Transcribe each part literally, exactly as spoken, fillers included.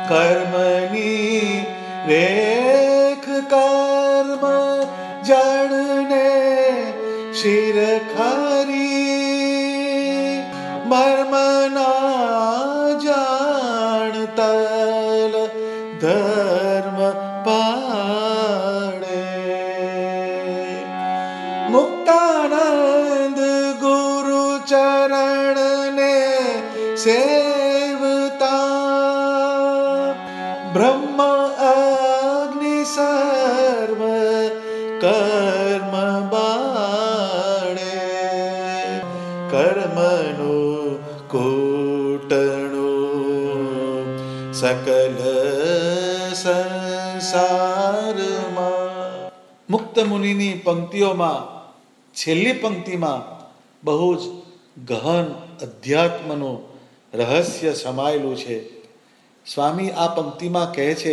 કર્મની રેખ કર્મ જણને શિર ખરી મર્મના જાણતલ ધર્મ પાડે મુક્તાનંદ ગુરુ ચરણને સેવતા બ્રહ્મ અગ્નિ સર્વ કર્મ બાળે કર્મનું કૂટણું સકલ સંસારમાં. મુક્ત મુનિની પંક્તિઓમાં છેલ્લી પંક્તિમાં બહુ જ ગહન અધ્યાત્મનું રહસ્ય સમાયેલું છે. સ્વામી આ પંક્તિમાં કહે છે,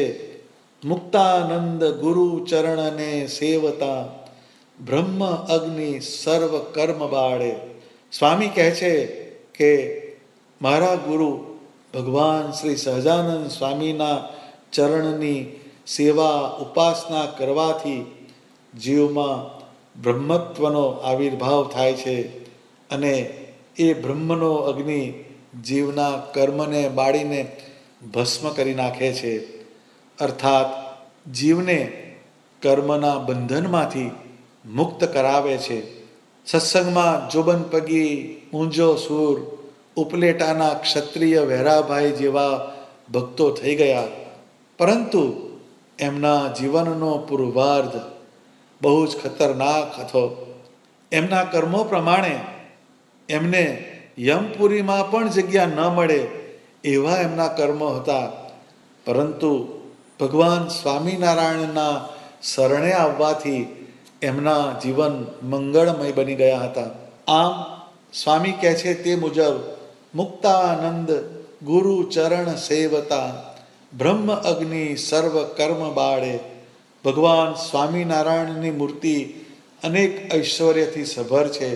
મુક્તાનંદ ગુરુ ચરણને સેવતા બ્રહ્મ અગ્નિ સર્વ કર્મ બાળે. સ્વામી કહે છે કે મારા ગુરુ ભગવાન શ્રી સહજાનંદ સ્વામીના ચરણની સેવા ઉપાસના કરવાથી જીવમાં બ્રહ્મત્વનો આવિર્ભાવ થાય છે અને એ બ્રહ્મનો અગ્નિ જીવના કર્મને બાળીને ભસ્મ કરી નાખે છે. અર્થાત જીવને કર્મના બંધનમાંથી મુક્ત કરાવે છે. સત્સંગમાં જોબન પગી ઊંઝો સૂર ઉપલેટાના ક્ષત્રિય વહેરાભાઈ જેવા ભક્તો થઈ ગયા, પરંતુ એમના જીવનનો પૂર્વાર્ધ બહુ જ ખતરનાક હતો. એમના કર્મો પ્રમાણે એમને યમપુરીમાં પણ જગ્યા ન મળે એવા એમના કર્મો હતા, પરંતુ ભગવાન સ્વામિનારાયણના શરણે આવવાથી એમના જીવન મંગળમય બની ગયા હતા. આમ સ્વામી કહે છે તે મુજબ મુક્તાનંદ ગુરુ ચરણ સેવતા બ્રહ્મ અગ્નિ સર્વ કર્મ બાળે. ભગવાન સ્વામિનારાયણની મૂર્તિ અનેક ઐશ્વર્યથી સભર છે.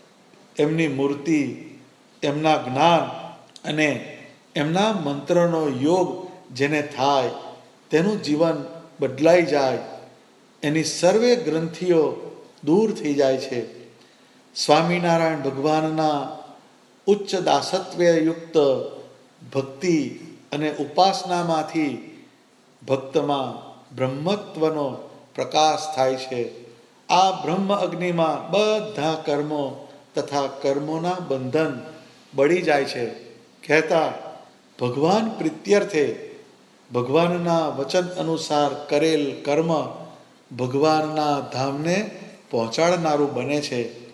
એમની મૂર્તિ, એમના જ્ઞાન અને એમના મંત્રનો યોગ જેને થાય તેનું જીવન બદલાઈ જાય, એની સર્વે ગ્રંથિઓ દૂર થઈ જાય છે. સ્વામિનારાયણ ભગવાનના ઉચ્ચ દાસત્વયુક્ત ભક્તિ અને ઉપાસનામાંથી ભક્તમાં બ્રહ્મત્વનો પ્રકાશ થાય છે. આ બ્રહ્મ અગ્નિમાં બધા કર્મો તથા કર્મોના બંધન બળી જાય છે. કહેતા ભગવાન પ્રીત્યર્થે ભગવાનના વચન અનુસાર કરેલ કર્મ ભગવાનના ધામને પહોંચાડનારું બને છે.